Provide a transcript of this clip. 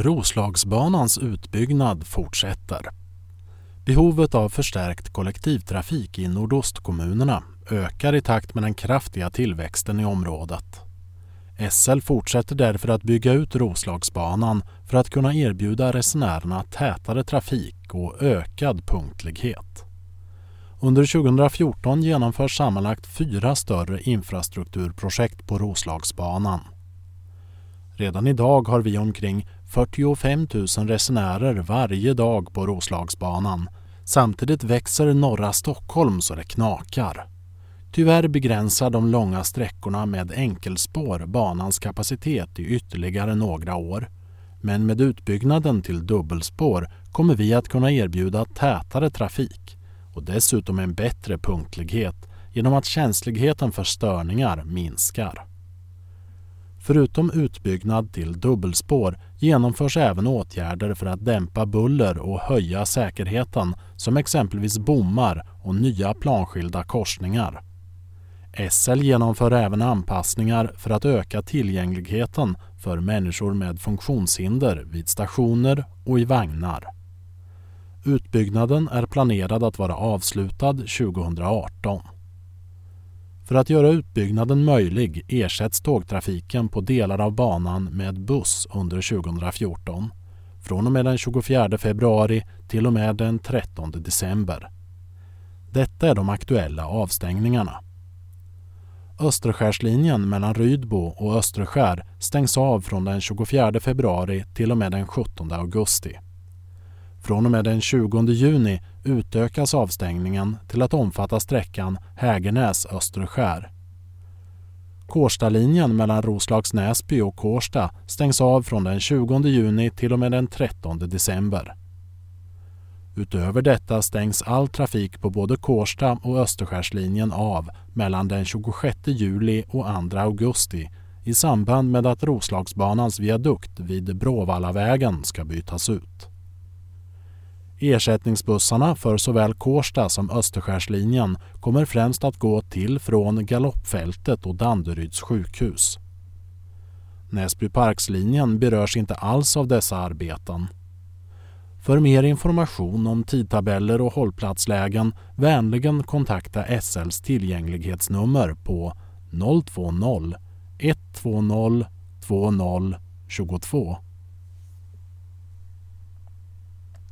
Roslagsbanans utbyggnad fortsätter. Behovet av förstärkt kollektivtrafik i nordostkommunerna ökar i takt med den kraftiga tillväxten i området. SL fortsätter därför att bygga ut Roslagsbanan för att kunna erbjuda resenärerna tätare trafik och ökad punktlighet. Under 2014 genomförs sammanlagt 4 större infrastrukturprojekt på Roslagsbanan. Redan idag har vi omkring 45 000 resenärer varje dag på Roslagsbanan. Samtidigt växer norra Stockholm så det knakar. Tyvärr begränsar de långa sträckorna med enkelspår banans kapacitet i ytterligare några år. Men med utbyggnaden till dubbelspår kommer vi att kunna erbjuda tätare trafik och dessutom en bättre punktlighet genom att känsligheten för störningar minskar. Förutom utbyggnad till dubbelspår genomförs även åtgärder för att dämpa buller och höja säkerheten som exempelvis bommar och nya planskilda korsningar. SL genomför även anpassningar för att öka tillgängligheten för människor med funktionshinder vid stationer och i vagnar. Utbyggnaden är planerad att vara avslutad 2018. För att göra utbyggnaden möjlig ersätts tågtrafiken på delar av banan med buss under 2014, från och med den 24 februari till och med den 13 december. Detta är de aktuella avstängningarna. Österskärslinjen mellan Rydbo och Österskär stängs av från den 24 februari till och med den 17 augusti. Från och med den 20 juni utökas avstängningen till att omfatta sträckan Hägernäs-Österskär. Kårstalinjen mellan Roslags-Näsby och Kårsta stängs av från den 20 juni till och med den 13 december. Utöver detta stängs all trafik på både Kårsta och Österskärslinjen av mellan den 26 juli och 2 augusti i samband med att Roslagsbanans viadukt vid Bråvallavägen ska bytas ut. Ersättningsbussarna för såväl Kårsta som Österskärslinjen kommer främst att gå till från Galoppfältet och Danderyds sjukhus. Näsbyparkslinjen berörs inte alls av dessa arbeten. För mer information om tidtabeller och hållplatslägen vänligen kontakta SLs tillgänglighetsnummer på 020 120 20 22.